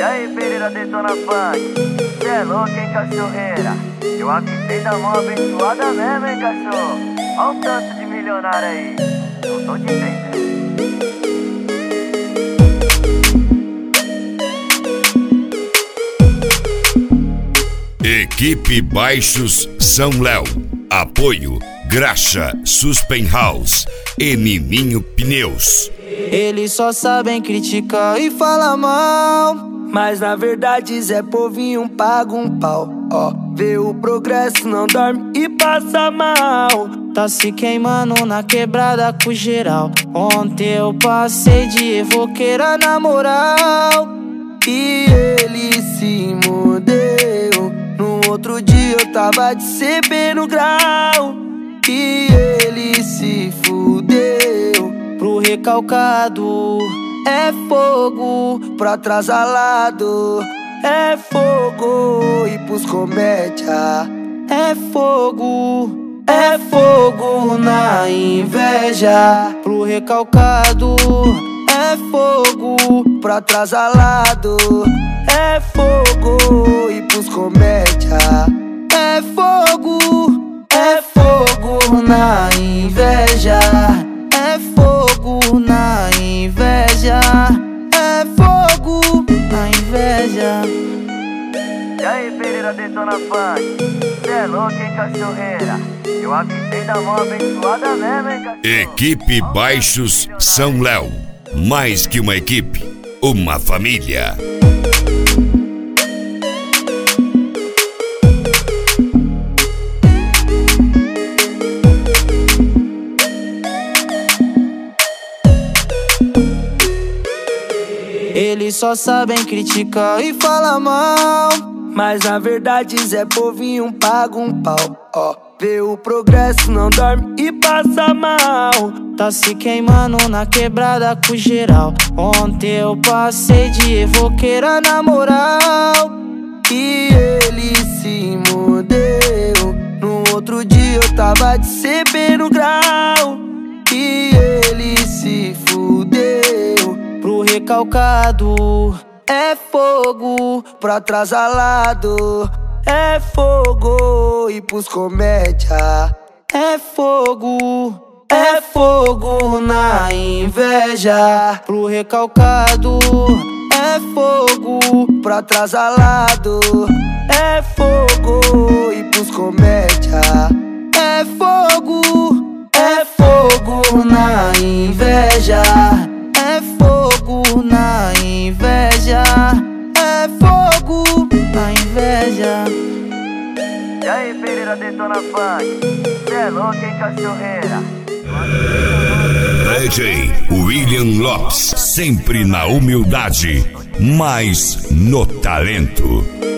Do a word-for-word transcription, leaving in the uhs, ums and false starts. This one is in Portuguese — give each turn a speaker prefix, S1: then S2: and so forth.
S1: E aí, Pereira Detona Funk, cê é louco, hein, cachorreira? Eu avisei da mão abençoada mesmo, hein, cachorro? Olha o tanto de milionário aí, não tô te entendendo.
S2: Equipe Baixos São Léo. Apoio Graxa Suspen House e Nininho Pneus.
S3: Eles só sabem criticar e falar mal, mas na verdade Zé Povinho paga um pau. Ó, vê o progresso, não dorme e passa mal. Tá se queimando na quebrada com geral. Ontem eu passei de evoqueira na moral, e ele se mudeu. No outro dia eu tava de C B no grau, e ele se fudeu. Pro recalcado é fogo, pro atrasalado é fogo, e pros comédia é fogo, é fogo na inveja. Pro recalcado é fogo, pro atrasalado é fogo, e pros comédia é fogo, é fogo na inveja. É fogo na inveja, é fogo na inveja.
S1: E aí, Pereira Detona Funk, cê é louco, hein, cachorreira? Eu avisei da mão abençoada mesmo, hein, cachorro?
S2: Equipe Baixos São Léo. Mais que uma equipe, uma família.
S3: Eles só sabem criticar e falar mal, mas na verdade Zé Povinho paga um pau. Ó, vê o progresso, não dorme e passa mal. Tá se queimando na quebrada com geral. Ontem eu passei de evoqueira na moral, e ele se mudeu. No outro dia eu tava de C B no grau, e ele se fudeu. Pro recalcado é fogo, pro atrasalado é fogo, e pros comédia é fogo, é fogo na inveja. Pro recalcado é fogo, pro atrasalado é fogo, e pros comédia é fogo, é fogo na inveja. É fogo na inveja, é fogo na inveja.
S1: E aí, Pereira Detona Funk, cê é louco, hein, cachorreira?
S2: D J William Lopes, sempre na humildade, mas no talento.